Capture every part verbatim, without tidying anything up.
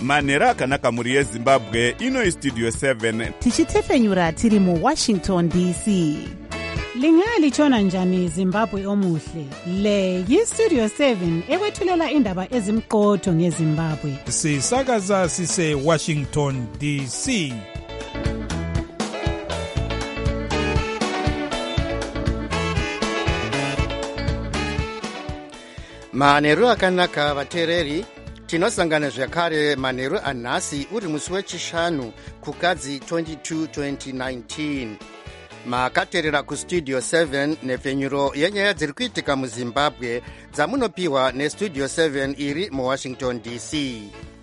manhero akanaka mhuri yezimbabwe. Ino Studio seven tichitefenyura tiri mu Washington D C. Lingalitshona njani Zimbabwe omuhle? Le yi-Studio seven ekwethulela indaba ezimqotho ngeZimbabwe. Sisakaza sise Washington D C. Manheru akanaka vateereri, tinosangana zvakare manheru anhasi uri musi wechishanu kukadzi twenty-two twenty nineteen. Makateerera kustudio seven nepfenyuro yenyaya dziri kuitika muZimbabwe dzamunopiwa nestudio seven iri muWashington D C.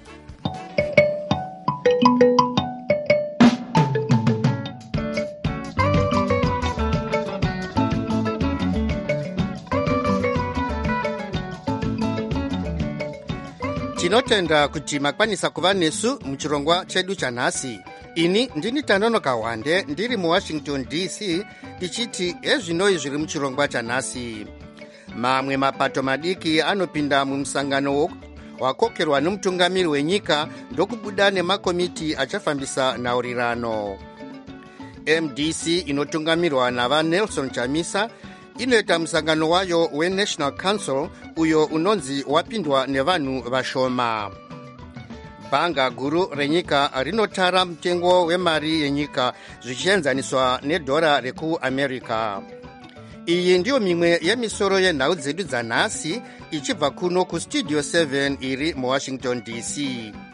Tinotenda kuti makwanisa kuva nesu muchirongwa chedu chanhasi. Ini ndini Tanonoka Wande ndiri muWashington D C tichiti ezvinoi zviri muchirongwa chanhasi. Mamwe mapato madiki anopinda mumusangano wakokerwa nomutungamiri wenyika ndokubuda nemakomiti achafambisa nhaurirano. M D C inotungamirwa nava Nelson Chamisa inoita musangano wayo weNational Council uyo unonzi wapindwa nevanhu vashoma. Bhanga guru renyika rinotara mutengo wemari yenyika zvichienzaniswa nedhora rekuAmerica. Iyi ndiyo mimwe yemisoro yenhau dzedu dzanhasi ichibva kuno kustudio seven iri muWashington D C.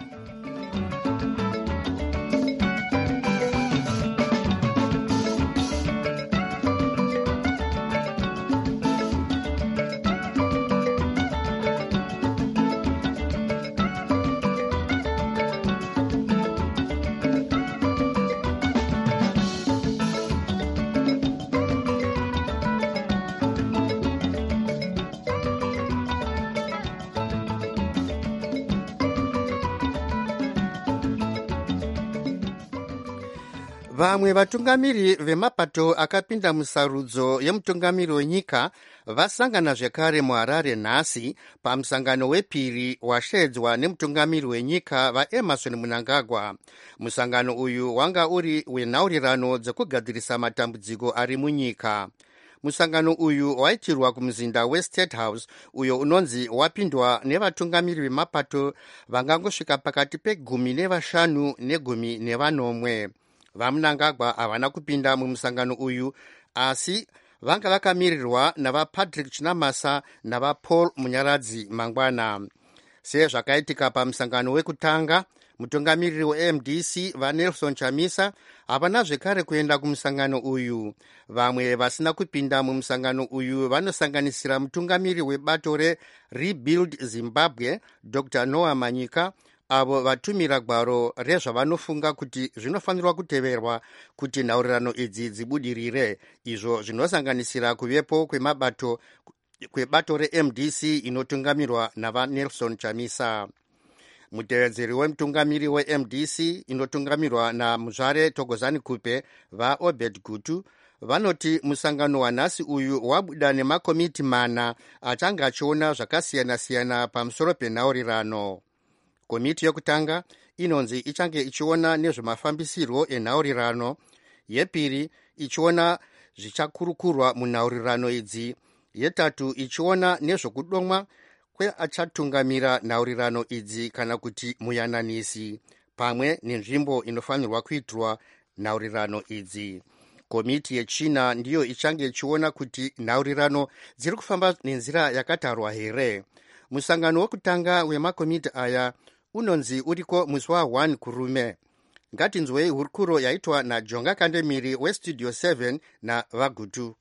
Vamwe vatungamiri vemapato akapinda musarudzo yemutungamiri wenyika vasangana zvekare muHarare nhasi pamusangano wepiri washedzwa nemutungamiri wenyika vaEmerson Mnangagwa. Musangano uyu wanga uri wenhaurirano dzekugadzirisa matambudziko ari munyika. Musangano uyu waitirwa kumuzinda weState House uyo unonzi wapindwa nevatungamiri vemapato vangangosvika pakati pegumi nevashanu negumi nevanomwe. VaMnangagwa havana kupinda mumusangano uyu asi vanga vakamirirwa navaPatrick Chinamasa navaPaul Munyaradzi mangwana. Sezvakaitika pamusangano wekutanga, mutungamiriri weM D C vaNelson Chamisa havana zvekare kuenda kumusangano uyu. Vamwe vasina kupinda mumusangano uyu vanosanganisira mutungamiri webato reRebuild Zimbabwe Doctor Noah Manyika, avo vatumira gwaro rezvavanofunga kuti zvinofanirwa kuteverwa kuti nhaurirano idzi dzibudirire, izvo zvinosanganisira kuvepo kwemabato kwebato reM D C inotungamirwa navaNelson Chamisa. Mutevedzeri wemutungamiri weM D C inotungamirwa namuzvare Thokozani Kupe vaObed Gutu vanoti musangano wanhasi uyu wabuda nemakomiti mana achanga achiona zvakasiyana-siyana pamusoro penhaurirano. Komiti yokutanga inonzi ichange ichiona nezvemafambisirwo enhaurirano, yepiri ichiona zvichakurukurwa munhaurirano idzi, yetatu ichiona nezvokudomwa kweachatungamira nhaurirano idzi kana kuti muyananisi, pamwe nenzvimbo inofanirwa kuitirwa nhaurirano idzi. Komiti yechina ndiyo ichange ichiona kuti nhaurirano dziri kufamba nenzira yakatarwa here. Musangano wokutanga wemakomiti aya unonzi uriko musi wa1 kurume. Ngatinzwei hurukuro yaitwa naJonga Kandemiri weStudio seven navaGutu.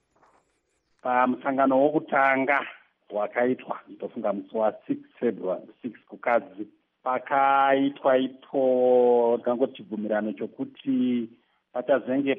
Pamusangano wokutanga wakaitwa ndofunga musi wa6 February six kukadzi pakaitwa ipo ngangoti bvumirano chokuti pachazenge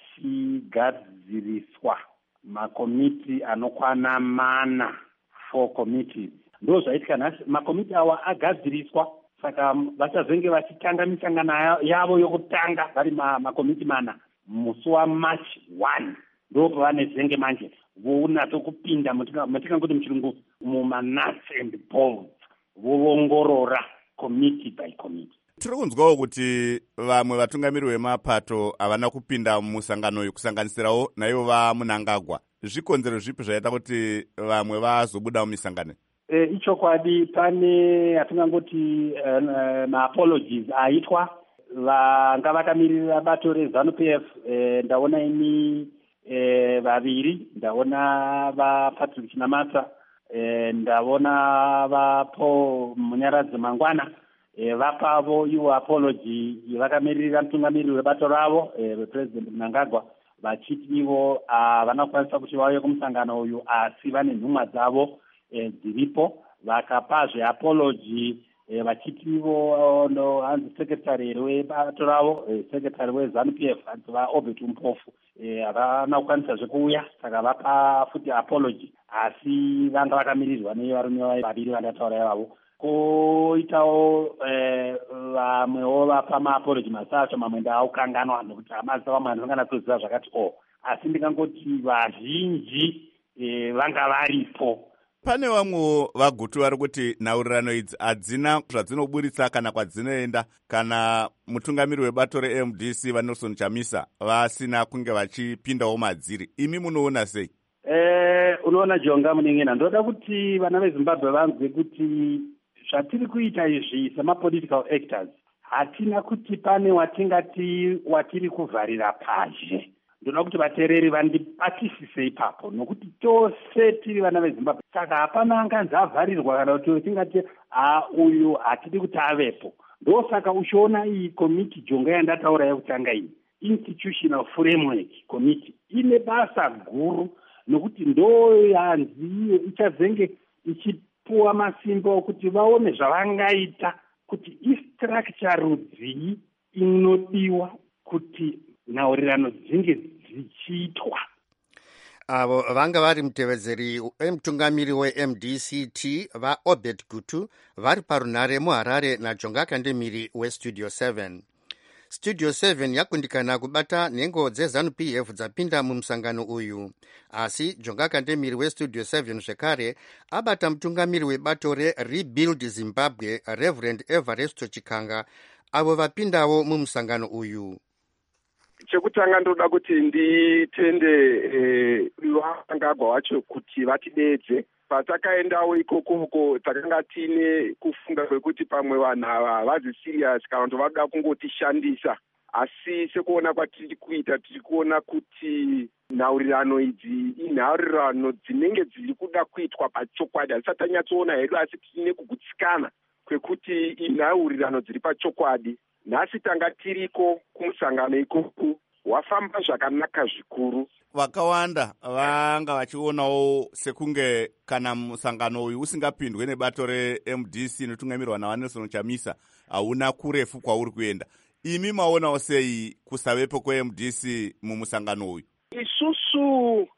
pachigadziriswa makomiti anokwana mana four committees. Ndo zvaitika nhasi makomiti awa agadziriswa, saka vachazenge vachitanga misangano yavo yokutanga vari makomiti mana musi waMarch one. Ndo pavanezenge manje vonato kupinda mutingangoti muchirungu mumanuts and bolts, voongorora committee by committee. Tiri kunzwawo kuti vamwe vatungamiri vemapato havana kupinda musangano uyu kusanganisirawo naivo vaMunangagwa. Zvikonzero zvipi zvaita kuti vamwe vazobuda mumisangano? E, ichokwadi pane atingangoti uh, maapologies aitwa vanga vakamirira bato reZANU-P F. E, ndaona ini e, vaviri, ndaona vaPatrick Chinamata, e, ndaona vaPaul Munyaradzi Mangwana. E, vapavo iwo apology vakamirira mutungamiriri webato ravo represident Mnangagwa vachiti ivo havana kukwanisa kuti vauye kumusangano uyu asi vane nhumwa dzavo e, dziripo. Vakapazve apology e, vachiti ivo no hanzi secretary webato ravo e, secretary weZANU-P F hanzi vaObert Mpofu havana e, kukwanisa zvekuuya, saka vapa futi apology asi vanga vakamirirwa nevarume vaviri vandataura ivavo. Koitawo vamwewo vapa maapology masacho, mamwe ndaakukanganwa nokuti hamazi vamwe vanongana kuziva zvakati o, asi ndingangoti vazhinji vanga varipo. Pane vamwe vagutu vari kuti nhaurirano idzi hadzina zvadzinoburitsa kana kwadzinoenda kana mutungamiri webato reM D C vaNelson Chamisa vasina kunge vachipindawo madziri. Imi munoona sei? Eh, unoona Jonga Munengena, ndoda kuti vana veZimbabwe vanzwe kuti zvatiri kuita izvi semapolitical actors hatina kuti pane watingati watiri kuvharira pazhe. Ndoda kuti vateereri vandibatisise ipapo nokuti tose tiri vana veZimbabwe, saka hapana anganzi avharirwa kana kuti tingati ha uyu hatidi kuti avepo. Ndosaka uchiona iyi committee Jonga yandataura yekutanga iyi institutional framework committee ine basa guru nokuti ndo yanzi ichazenge ichipuwa masimba okuti vaone zvavangaita kuti istructure rudzii inodiwa kuti nhaurirano dzinge dzichiitwa. Avo vanga vari mutevedzeri wemutungamiri weM D C T vaObert Gutu vari parunhare muHarare naJonga Kandemiri weStudio seven. Studio seven yakundikana kubata nhengo dzeZANU-P F dzapinda mumusangano uyu, asi Jonga Kandemiri weStudio seven zvekare abata mutungamiri webato reRebuild Zimbabwe Reverend Evaristo Chikanga avo vapindawo mumusangano uyu. Chekutanga ndoda kuti nditende eh, Mnangagwa wacho kuti vatidedze. Patakaendawo ikokoko takanga tine kufunga kwekuti pamwe vanhu ava havazi serious kana kuti vanoda kungotishandisa, asi sekuona kwatiri kuita tiri kuona kuti nhaurirano idzi inhaurirano dzinenge dziri kuda kuitwa pachokwadi. Hatisati tanyatsoona hedu asi tine kugutsikana kwekuti inhaurirano dziri pachokwadi. Nhasi tanga tiriko kumusangano ikoko wafamba zvakanaka zvikuru. Vakawanda vanga vachionawo sekunge kana musangano uyu usingapindwe nebato reM D C inotungamirwa naVaNelson Chamisa hauna kurefu kwauri kuenda. Imi maonawo sei kusavepo kweM D C mumusangano uyu? Isusu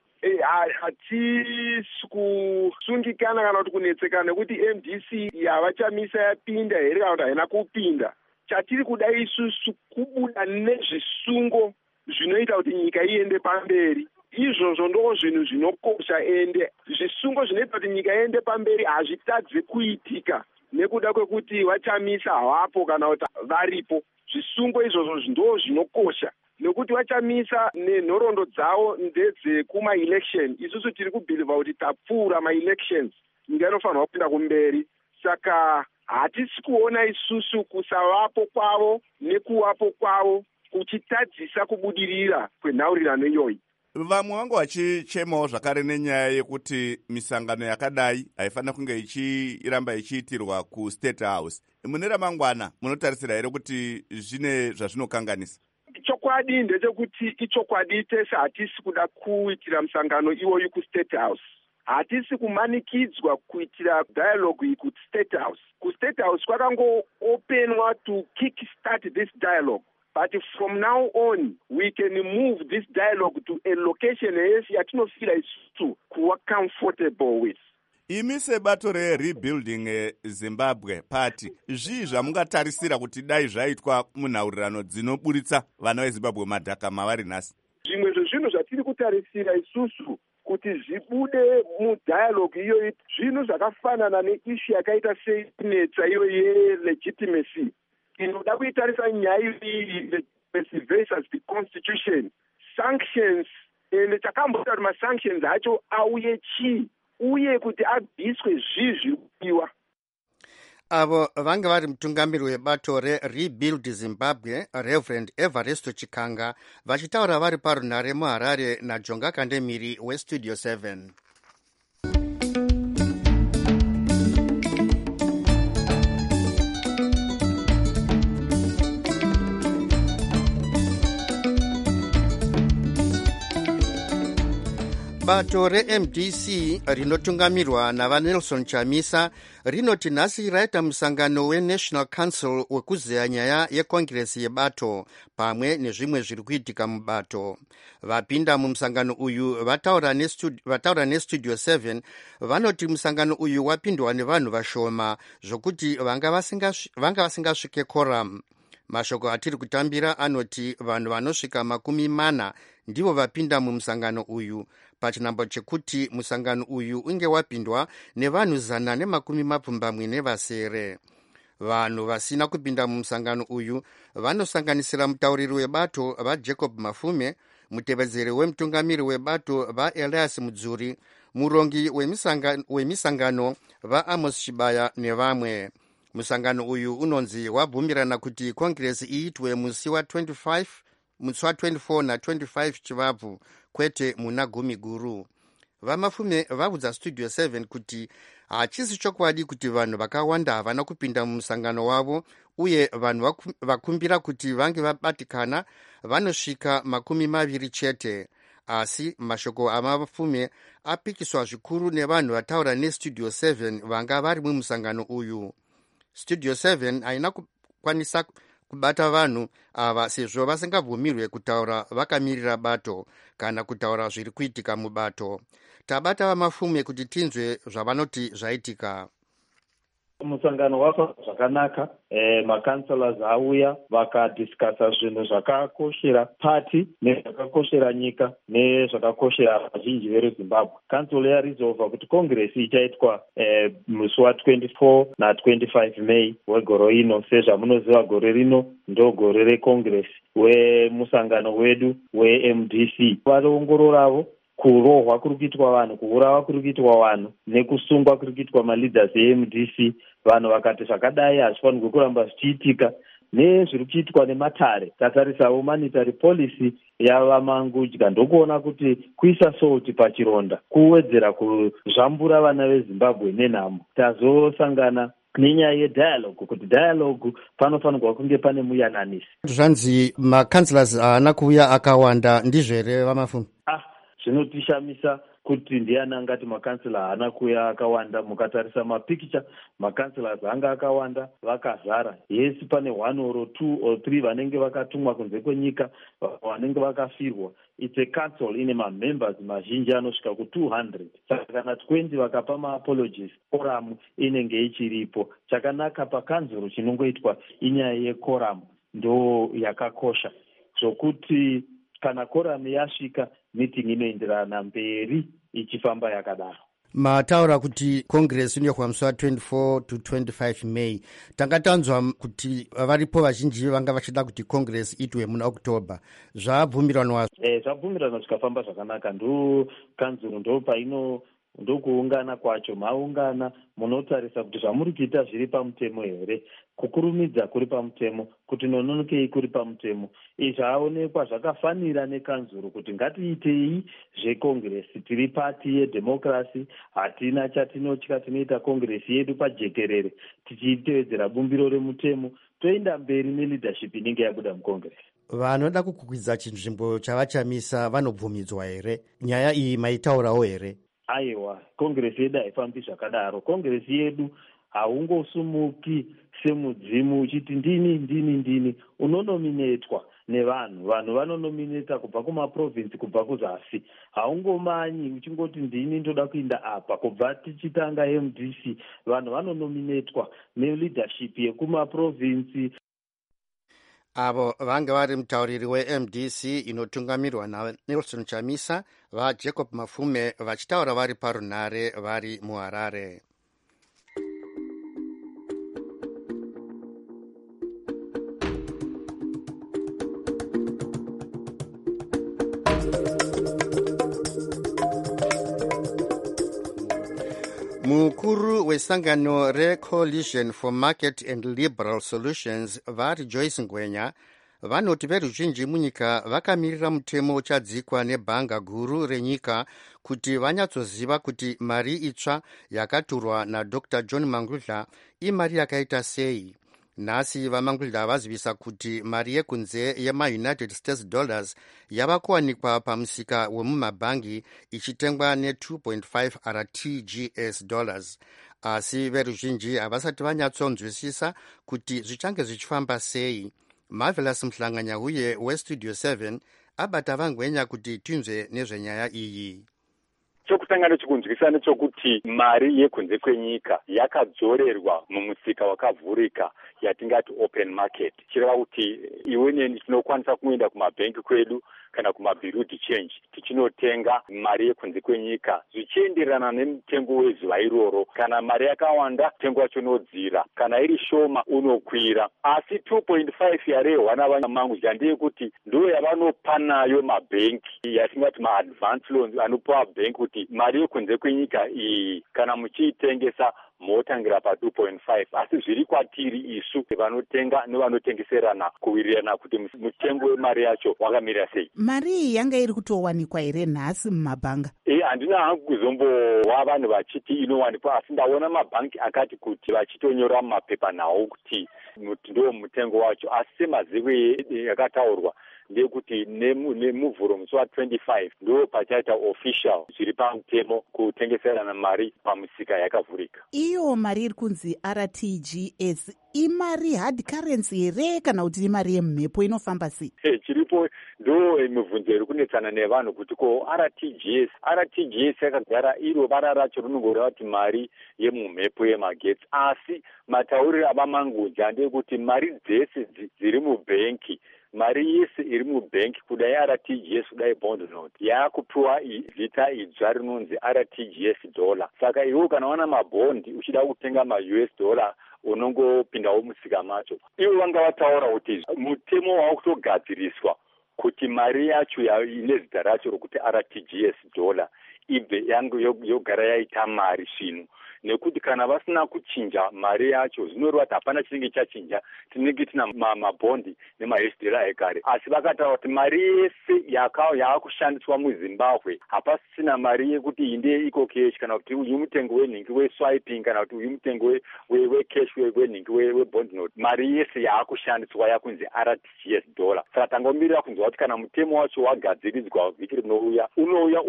hatisi kusungikana kana kuti kunetsekana nekuti M D C yavaChamisa yapinda here kana kuti haina kupinda. Chatiri kuda isusu kubuda nezvisungo zvinoita kuti nyika iende pamberi. Izvozvo ndo zvinhu zvinokosha, ende zvisungo zvinoita kuti nyika iende pamberi hazvitadze kuitika nekuda kwekuti vaChamisa havapo kana kuti varipo. Zvisungo izvozvo ndo zvinokosha nekuti vaChamisa nenhoroondo dzavo ndedzekuma-election. Isusu tiri kubhilivha kuti tapfuura ma-elections, nyika inofanirwa kupinda kumberi. Saka hatisi kuona isusu kusavapo kwavo nekuvapo kwavo kuchitadzisa kubudirira kwenhaurirano iyoyi. Vamwe vangu vachichemawo zvakare nenyaya yekuti misangano yakadai haifanira kunge ichiramba ichiitirwa kuState House. Mune ramangwana munotarisira here kuti zvine zvazvinokanganisa? Chokwadi ndechekuti ichokwadi tese hatisi kuda kuitira musangano iwoyu kuState House. Hatisi kumanikidzwa kuitira dialogue iyi kuState House. KuState House kwakangoopenwa to kick-start this dialogue. But from now on, we can move this dialogue to a location yatinofila isusu kuwa comfortable with. Imi sebato reRebuilding Zimbabwe Party, zvii zvamungatarisira kuti dai zvaitwa munhaurirano dzinoburitsa vana veZimbabwe madhaka mavari nhasi? Zvimwe zvezvinhu zvatiri kutarisira isusu kuti zvibude mudialogue iyoyi zvinhu zvakafanana neishu yakaita seinetsa iyo yelegitimacy inoda kuitarisa nyaya iyi legitimacy versus the constitution sanctions ende takamboita kuti masanctions acho auye chii uye kuti abviswe zvizvi kupiwa. Avo vanga vari mutungamiri webato reRebuild Zimbabwe Reverend Evaristo Chikanga vachitaura vari parunhare muHarare naJonga Kandemiri weStudio seven. Bato re-M D C rinotungamirwa navaNelson Chamisa rinoti nhasi raita musangano weNational Council wekuzeya nyaya yekongresi yebato pamwe nezvimwe zviri kuitika mubato. Vapinda mumusangano uyu vataura neStudio, neStudio seven vanoti musangano uyu wapindwa nevanhu vashoma zvokuti vanga vasingasvike quorum. Mashoko atiri kutambira anoti vanhu vanosvika makumi mana ndivo vapinda mumusangano uyu pachinambo chekuti musangano uyu unge wapindwa nevanhu zana nemakumi mapfumbamwe nevasere. Vanhu vasina kupinda mumusangano uyu vanosanganisira mutauriri webato vaJacob Mafume, mutevedzeri wemutungamiri webato vaElias Mudzuri, murongi wemisangano vaAmos Chibaya nevamwe. Musangano uyu unonzi wabvumirana kuti kongresi iitwe musi wa twenty-five musi wa twenty-four na twenty-five chivabvu kwete muna gumi guru. Vamafume vaudza Studio seven kuti hachisi chokwadi kuti vanhu vakawanda havana kupinda mumusangano wavo uye vanhu vakumbira kuti vange vabatikana vanosvika makumi maviri chete. Asi mashoko amafume apikiswa zvikuru nevanhu vataura neStudio seven vanga vari mumusangano uyu. Studio seven haina kukwanisa kubata vanhu ava sezvo vasingabvumirwe kutaura vakamirira bato kana kutaura zviri kuitika mubato. Tabata vamafume kuti tinzwe zvavanoti zvaitika. Musangano wafamba zvakanaka, eh, makansalas auya vakadhiskasa zvinhu zvakakoshera pati nezvakakoshera nyika nezvakakoshera vazhinji vereZimbabwe. Council yarizova kuti kongresi ichaitwa eh, musi wa twenty-four na twenty-five May wegoro ino. Sezvamunoziva gore rino ndo gore rekongresi wemusangano wedu weM D C. Vaongororavo kurohwa kuri kuitwa vanhu, kuurawa kuri kuitwa vanhu nekusungwa kuri kuitwa maleaders eM D C. Vanhu vakati zvakadai hazvifanirwi kuramba zvichiitika nezviri kuitwa nematare. Tatarisawo monetary policy yavamangudya ndokuona kuti kuisa salt pachironda kuwedzera kuzvambura vana veZimbabwe nenhamo. Tazosangana nenyaya yedialogue kuti dialogue panofanirwa kunge pane muyananisi. Zvanzi makansalas haana kuuya akawanda ndizvo here vamafume? Ah, zvinotishamisa kuti ndiani angati makansela haana kuuya akawanda. Mukatarisa mapikicha makansalas anga akawanda vakazara. Yesi pane one or two or three vanenge vakatumwa kunze kwenyika vanenge vakafirwa. It's a council ine mamembers mazhinji anosvika ku two hundred. Saka kana twenty vakapa maapologies quorum inenge ichiripo. Chakanaka pakanzuro chinongoitwa inyaya yequorum ndo yakakosha zvokuti kana quorum yasvika meeting inoenderana mberi ichifamba yakadaro. Mataura kuti kongresi inoitwa musi wa twenty-four to twenty-five May. Tanga tanzwa kuti varipo vazhinji vanga vachida kuti kongresi itwe muna October. Zvabvumiranwa eh zvabvumiranwa zvikafamba zvakanaka. Ndo kanzuro ndo paino ndokuungana kwacho. Maungana munotarisa kuti zvamuri kuita zviri pamutemo here, kukurumidza kuri pamutemo, kuti nononokei kuri pamutemo. Izvi zvaonekwa zvakafanira nekanzuro kuti ngatiitei zvekongresi. Tiri pati yedhemokrasi, hatina chatinotya, tinoita kongresi yedu pajekerere tichitevedzera bumbiro remutemo, toenda mberi neleadership inenge yabuda mukongresi. Vanoda kukwidza chinzvimbo chavachamisa vanobvumidzwa here? Nyaya iyi maitaurawo here? Aiwa, kongresi yedu haifambi zvakadaro. Kongresi yedu haungosumuki semudzimu uchiti ndini ndini ndini. Unonominetwa nevanhu. Vanhu vanonomineta kubva kumaprovinsi kubva kuzasi. Haungomanyi uchingoti ndini ndoda kuinda apa. Kubva tichitanga M D C vanhu vanonominetwa neleadership yekumaprovinsi. avo vanga vari mutauriri we-M D C inotungamirwa naNelson Chamisa, vaJacob Mafume vachitaura vari parunare vari muHarare. Mukuru wesangano reCoalition for Market and Liberal Solutions vari Joyce Ngwenya vanoti veruzhinji munyika vakamirira mutemo uchadzikwa nebhanga guru renyika kuti vanyatsoziva kuti mari itsva yakaturwa naDr John Mangudla imari yakaita sei. Nhasi vaMangudla vazivisa kuti mari yekunze yemaUnited States dollars yava kuwanikwa pamusika wemumabhangi ichitengwa ne2 point five R T G S dollars. Asi veruzhinji havasati vanyatsonzwisisa kuti zvichange zvichifamba sei. Marvelous Mhlanganyauye weStudio seven abata vaNgwenya kuti tinzwe nezvenyaya iyi. Chokutanga nechikunzwisisa nechokuti mari yekunze kwenyika yakadzorerwa mumusika wakavhurika yatingati open market. Chireva kuti iwe neni tinokwanisa kuenda kumabhenki kwedu kana kumabureau de change tichinotenga mari yekunze kwenyika zvichienderana nemutengo wezuva iroro. Kana mari yakawanda mutengo wacho unodzira, kana iri shoma unokwira. Asi two point five yarehwana vaMangudla ndeyekuti ndo yavanopa nayo mabhenki yatingati ma-advance loans anopa bhenki kuti mari yekunze kwenyika iyi kana muchiitengesa motangira pa two point five. Asi zviri kwatiri isu vanotenga nevanotengeserana kuwirirana kuti mutengo wemari yacho wakamira sei. Mari iyi yanga iri kutowanikwa here nhasi mumabhanga? Eh, handina hangu kuzombowa vanhu vachiti inowanikwa, asi ndaona mabhanki akati kuti vachitonyora mumapepa nawo kuti ndo mutengo wacho. Asi semazivo yakataurwa ndekuti nemuvhuro musi wa25 ndo pachaita official zviri pamutemo kutengeserana mari pamusika yakavhurika. Iyo mari iri kunzi R T G S imari hard currency here kana kuti imari yemhepo inofamba sei? Eh, chiripo ndo mibvunzo iri kunetsana nevanhu kuti ko R T G S R T G S yakagara iro vara racho rinongoreva kuti mari yemumhepo yemagetsi. Asi matauriro avaMangudla ndekuti mari dzese dziri mubhenki, mari yese iri mubhenki kudai R T G S kudai bond note yakupiwa zita idzva rinonzi R T G S dollar. Saka iwo kana wana mabhondi uchida kutenga ma-U S dollar unongopindawo musika macho. Ivo vanga vataura kuti mutemo wakutogadziriswa kuti mari yacho ine zita racho rokuti R T G S dollar ibve yangu yogara yaita mari zvino. Nekuti kana vasina kuchinja mari yacho zvinoreva kuti hapana chinenge chachinja, tinenge tina mabhondi nema-U S dollar ekare. Asi vakataura kuti mari yese yaakushandiswa muZimbabwe hapasina mari yekuti inde iko cash kana kuti uyu mutengo wenhingi weswiping kana kuti uyu mutengo wecash wenhingi webond note. Mari yese yaakushandiswa yakunzi R T G S dollar. Saka tangomirira kunzwa kuti kana mutemo wacho wagadziridzwa vhiki rinouya unouya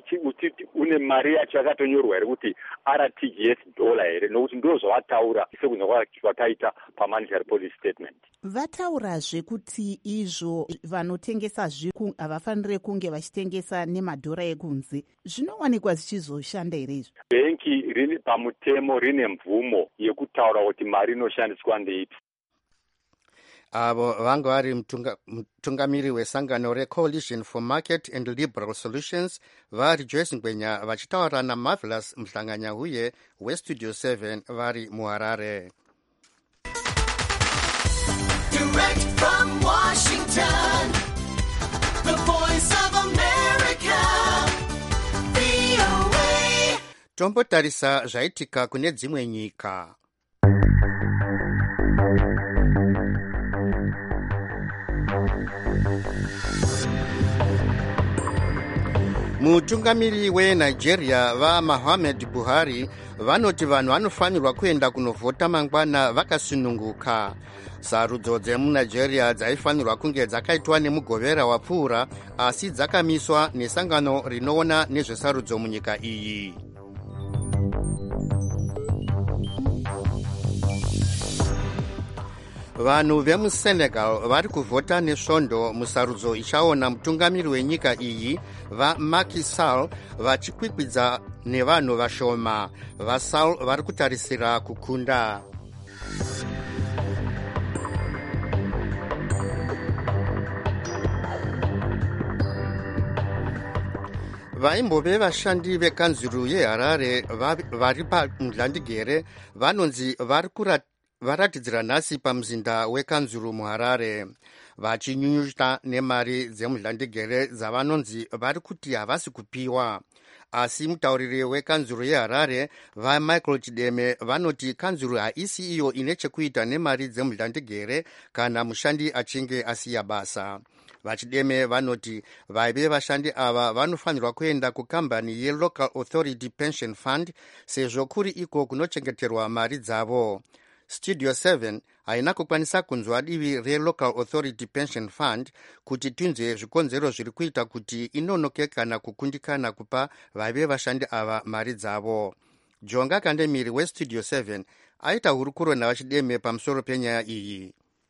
une mari yacho yakatonyorwa here kuti R T G S dollar here, nokuti ndo zvavataura sekunzwa kwataita pamonetary policy statement. Vataurazve kuti izvo vanotengesa zviku havafanire kunge vachitengesa nemadhora ekunze. Zvinowanikwa zvichizoshanda here izvo? Bhenki rine pamutemo rine mvumo yekutaura kuti mari inoshandiswa ndeipi. Avo vanga vari mutungamiri wesangano reCoalition for Market and Liberal Solutions vari Joyce Ngwenya vachitaura naMarvelous Mhlanganyauye weStudio seven vari muHarare. Direct from Washington, the voice of America, V O A. Tombotarisa zvaitika kune dzimwe nyika. Mutungamiri weNigeria vaMuhammad Buhari vanoti vanhu vanofanirwa kuenda kunovhota mangwana vakasununguka. Sarudzo dzemuNigeria dzaifanirwa kunge dzakaitwa nemugovera wapfuura, asi dzakamiswa nesangano rinoona nezvesarudzo munyika iyi. Vanhu vemuSenegal vari kuvhota nesvondo musarudzo ichaona mutungamiri wenyika iyi vaMacky Sall vachikwikwidza nevanhu vashoma. VaSall vari kutarisira kukunda. vaimbove vashandi vekanzuru yeharare vari pamhlandigere vanonzi vari varatidzira nhasi pamuzinda wekanzuru muharare vachinyunyuta nemari dzemhlandigere dzavanonzi vari kuti havasi kupiwa. Asi mutauriri wekanzuru yeharare vamichael chideme vanoti kanzuru haisi iyo ine chekuita nemari dzemhlandigere kana mushandi achinge asiya basa. Vachideme vanoti vaive vashandi ava vanofanirwa kuenda kukambani yelocal authority pension fund sezvo kuri iko kunochengeterwa mari dzavo. Studio seven haina kukwanisa kunzwa divi relocal authority pension fund kuti tinzwe zvikonzero zviri kuita kuti inonoke kana kukundikana kupa vaive vashandi ava mari dzavo. Jonga Kandemiri westudio seven aita hurukuro navachideme pamusoro penyaya iyi.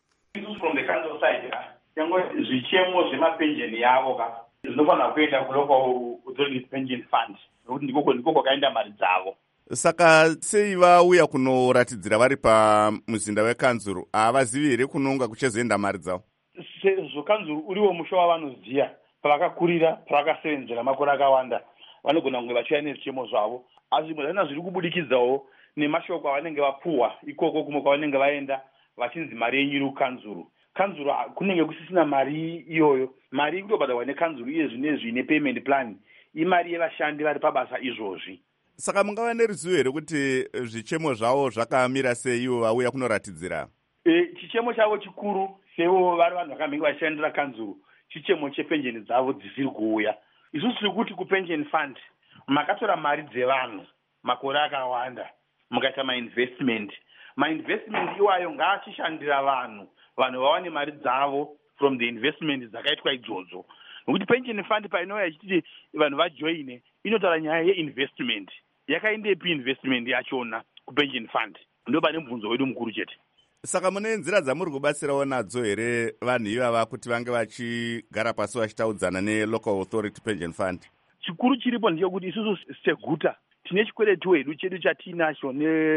Yango zvichemo zvemapensheni yavo ka zvinofanira kuenda kulocal authority pension fund nokuti ndiko ndiko kwakaenda mari dzavo. Saka sei vauya kunoratidzira vari pamuzinda wekanzuru havazivi here kunonga kuchezoenda mari dzavo? Sezvo kanzuru uriwo musha wavanoziva pavakakurira pavakasevenzera makore akawanda vanogona kunge vachiuya nezvichemo zvavo, asi zvimwe zviri kubudikidzawo nemashoko avanenge vapuhwa ikoko kumwe kwavanenge vaenda vachinzi mari yenyu iri kukanzuru. Kanzuru kunenge kusisina mari iyoyo, mari kutobhadharwa nekanzuru iye zvinezvi nepayment plan imari yevashandi vari pabasa izvozvi. Saka mungava neruzivo here kuti zvichemo zvavo zvakamira sei ivo vauya kunoratidzira? E, chichemo chavo chikuru sevo vari vanhu vakamhenge vachishandira kanzuru chichemo chepensheni dzavo dzisiri kuuya. Isusu tiri kuti kupension fund makatora mari dzevanhu makore akawanda mukaita mainvestment. Mainvestment iwayo ngaachishandira vanhu vanhu vawane mari dzavo from the investment dzakaitwa idzodzo. Nokuti pension fund painouya ichiti vanhu vajoine inotaura nyaya yeinvestment. Yakaendepi investment yachona kupension fund? Ndo pane mubvunzo wedu mukuru chete. Saka mune nzira dzamuri kubatsirawo nadzo here vanhu ivava kuti vange vachigara pasi vachitaudzana nelocal authority pension fund? Chikuru chiripo ndechekuti isusu seguta tine chikweretu hedu chedu chatinacho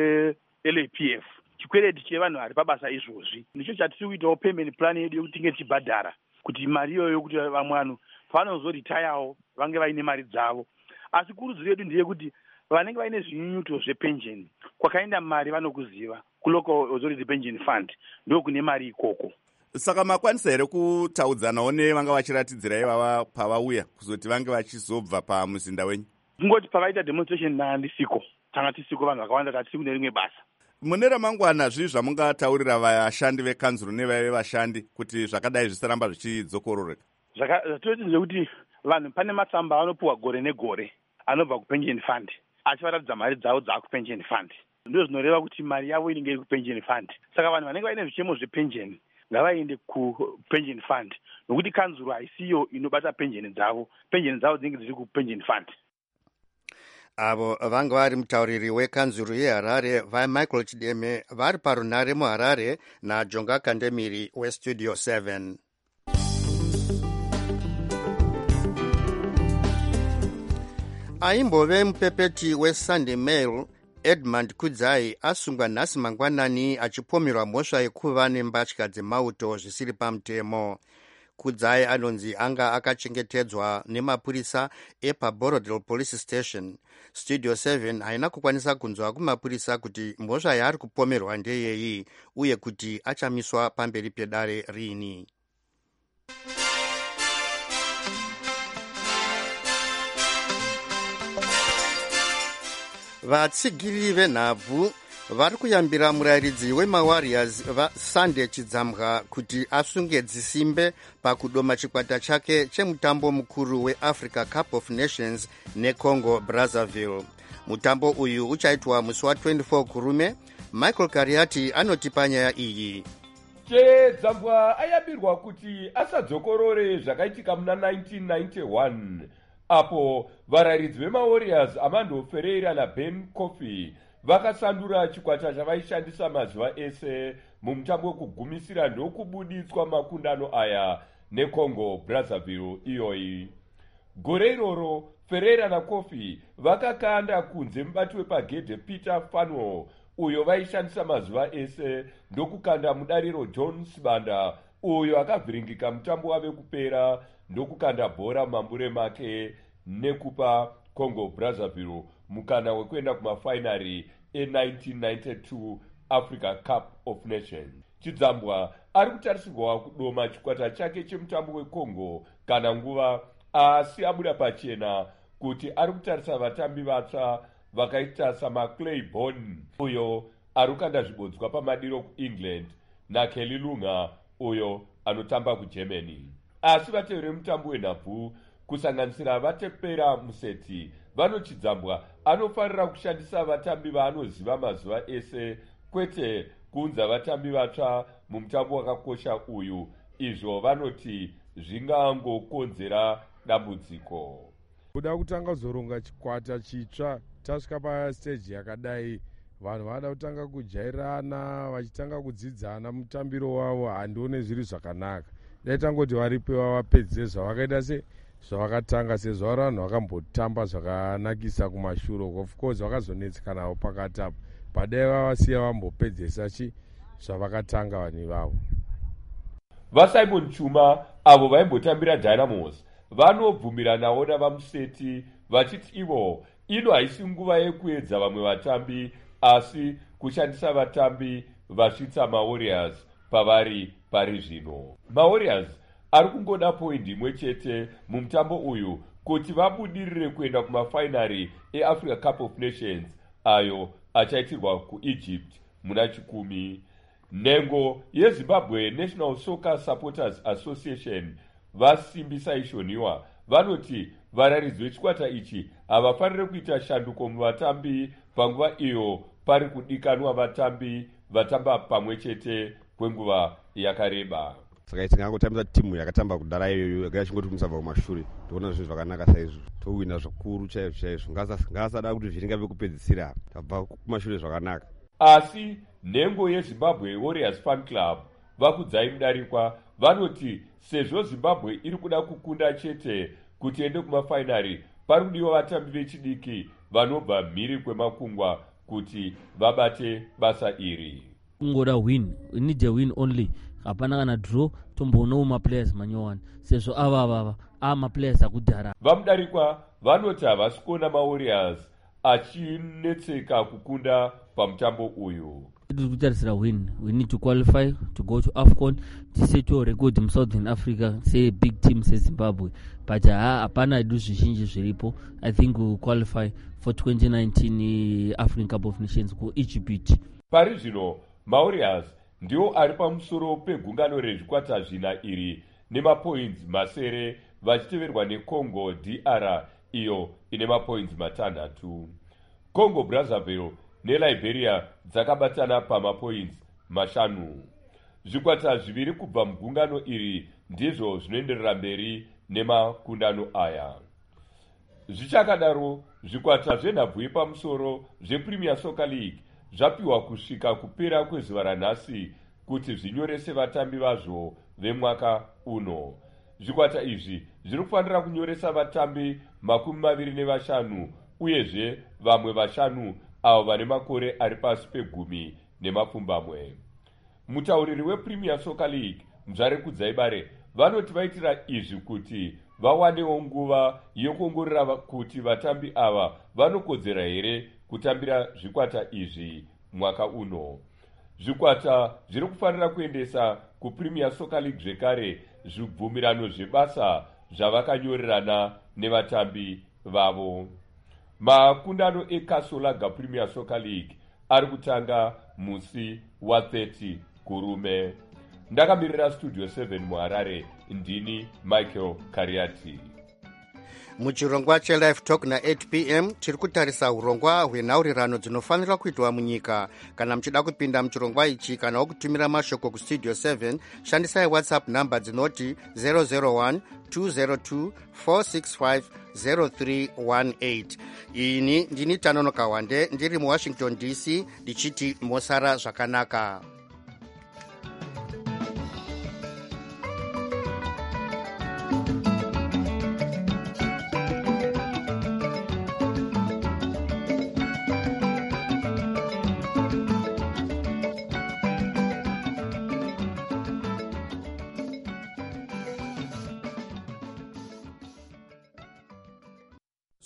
ne-L A P F, chikwereti chevanhu vari pabasa izvozvi. Ndicho chatiri kuitawo payment plan yedu yokuti tinge tichibhadhara kuti mari iyoyo kuti vamwe vanhu vanozoritayawo vange vaine mari dzavo. Asi kurudziro yedu ndeyekuti vanenge vaine zvinyunyuto zvepensheni kwakaenda mari vanokuziva kulocal authority pension fund ndo kune mari ikoko. Saka makwanisa here kutaudzanawo nevanga vachiratidzira ivava pavauya kuzoti vange vachizobva pamuzinda wenyu? Kungoti pavaita demonstration naandisiko tanga tisiko vanhu vakawanda tatisi kune rimwe basa. Mune ramangwana zvii zvamungataurira vashandi vekanzuru nevaive vashandi kuti zvakadai zvisaramba zvichidzokororeka? Zvatoti ndekuti vanhu pane matsamba avanopuhwa gore negore anobva kupension fund achivaratidza mari dzavo dzakupension fund. Ndo zvinoreva kuti mari yavo inenge iri kupension fund. Saka vanhu vanenge vaine zvichemo zvepension ngavaende kupension fund nokuti kanzuru haisiyo inobata pensheni dzavo. Pensheni dzavo dzinenge dziri kupension fund. Avo vanga vari mutauriri wekanzuru yeharare vamichael chideme vari parunhare muharare najonga kandemiri westudio seven. Aimbove mupepeti weSunday Mail Edmund Kudzai asungwa nhasi mangwanani achipomerwa mhosva yekuva nembatya dzemauto zvisiri pamutemo. Kudzai anonzi anga akachengetedzwa nemapurisa epaBorodale Police Station. Studio seven haina kukwanisa kunzwa kumapurisa kuti mhosva yaari kupomerwa ndeyeyi uye kuti achamiswa pamberi pedare rini. Vatsigiri venhabvu vari kuyambira murayiridzi wemawarriors vaSunday Chidzamga kuti asunge dzisimbe pakudoma chikwata chake chemutambo mukuru weAfrica Cup of Nations neCongo Brazzaville. Mutambo uyu uchaitwa musi wa twenty-four kurume. Michael Kariati anoti panyaya iyi. Chidzamga ayambirwa kuti asadzokorore zvakaitika muna nineteen ninety-one apo varayiridzi vemawarriors Amando Ferreira naBen Kofi vakasandura chikwata chavaishandisa mazuva ese mumutambo wekugumisira ndokubuditswa makundano aya neCongo Brazzaville iyoyi. Gore iroro Ferreira naKofi vakakanda kunze mubati wepagedhe Peter Fanwell uyo vaishandisa mazuva ese ndokukanda mudariro John Sibanda uyo akavhiringika mutambo wave kupera ndokukanda bhora mumambure make nekupa Congo Brazzaville mukana wekuenda kumafainari e-nineteen ninety-two Africa Cup of Nations. Chidzambwa ari kutarisirwa kudoma chikwata chake chemutambo weCongo kana nguva, asi abuda pachena kuti ari kutarisa vatambi vatsva vakaita samaClayborn uyo ari kukanda zvibodzwa pamadiro kuEngland naKelly Lunga uyo anotamba kuGermany. Asi vateveri vemutambo wenhabvu kusanganisira vatepera Museti vanochidzambwa anofanira kushandisa vatambi vaanoziva mazuva ese, kwete kuunza vatambi vatsva mumutambo wakakosha uyu. Izvo vanoti zvingangokonzera dambudziko. Kuda kutanga kuzoronga chikwata chitsva tasvika pastage yakadai, vanhu vada kutanga kujairana vachitanga kudzidzana mutambiro wavo. Handione zviri zvakanaka. Daitangoti varipewa vapedzise zvavakaita se zvavakatanga, sezvo vari vanhu vakambotamba zvakanakisa kumashure. Of course vakazonetsekanawo pakati apo, padai vavasiya vambopedzesa chi zvavakatanga vanhu ivavo. VaSimon Chuma avo vaimbotambira Dynamos vanobvumiranawo navaMuseti vachiti ivo ino haisi nguva yekuedza vamwe vatambi, asi kushandisa vatambi vasvitsa maWarriors pavari pari zvino. MaWarriors ari kungoda poindi imwe chete mumutambo uyu kuti vabudirire kuenda kumafainari eAfrica Cup of Nations ayo achaitirwa kuEgypt muna chikumi. Nhengo yeZimbabwe National Soccer Supporters Association vasimbisa ishoniwa vanoti vararidzi vechikwata ichi havafaniri kuita shanduko muvatambi panguva iyo pari kudikanwa vatambi vatamba pamwe chete kwenguva yakareba. Saka tingangotambisa timu yakatamba kudhara iyoyo yakachingoti musabva kumashure, toona zvinhu zvakanaka saizvo, towina zvikuru chaizvo chaizvo. Ngasada kuti zviringa vekupedzisira tabva kumashure zvakanaka. Asi nhengo yeZimbabwe Warriors Fan Club vakudzai mudarikwa vanoti sezvo Zimbabwe iri kuda kukunda chete kuti ende kumafainari, pari kudiwa vatambi vechidiki vanobva mhiri kwemakungwa kuti vabate basa iri. Kungoda win, we need a win only. Hapana kana draw tomboonawo maplayers manyowani, sezvo ava vava ava maplayers akudhara. Vamudarikwa vanoti havasi kuona maWarriors achinetseka kukunda pamutambo uyu. Kutarisira win, we need to qualify to go to AFCON, tiseto record mu Southern Africa, say big team say Zimbabwe, but hapana idu zvizhinji zviripo. I think we will qualify for twenty nineteen African Cup of Nations ku Egypt. Pari zvino maWarriors ndiwo ari pamusoro pegungano rezvikwata zvina iri nemapoints masere, vachiteverwa neCongo D R iyo ine mapoints matanhatu. Congo Brazzaville neLiberia dzakabatana pamapoints mashanu. Zvikwata zviviri kubva mugungano iri ndizvo zvinoenderera mberi nemakundano aya. Zvichakadaro, zvikwata zvenhabvu yepamusoro zvePremier Soccer League zvapiwa kusvika kupera kwezuva ranhasi kuti zvinyorese vatambi vazvo vemwaka uno. Zvikwata izvi zviri kufanira kunyoresa vatambi makumi maviri nevashanu uyezve vamwe vashanu avo vane makore ari pasi pegumi nemapfumbamwe. Mutauriri wePremier Soccer League Mzvare Kudzaibare vanoti vaitira izvi kuti vawanewo nguva yokuongorora kuti vatambi ava vanokodzera here kutambira zvikwata izvi mwaka uno. Zvikwata zviri kufanira kuendesa kuPremier Soccer League zvekare zvibvumirano zvebasa zvavakanyorerana nevatambi vavo. Makundano eKasolaga Premier Soccer League ari kutanga musi wa thirty kurume. Ndakamirira Studio seven muHarare, ndini Michael Kariati. Muchirongwa cheLive Talk na eight p m tiri kutarisa urongwa hwenhaurirano dzinofanira kuitwa munyika. Kana muchida kupinda muchirongwa ichi kana wokutumira mashoko kustudio seven, shandisai WhatsApp namba dzinoti zero zero one two zero two four six five zero three one eight. Ini ndini Tanono Kawande ndiri muWashington D C ndichiti mosara zvakanaka.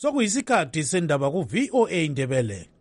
sokuyisikhathi sendaba ku-V O A Ndebele.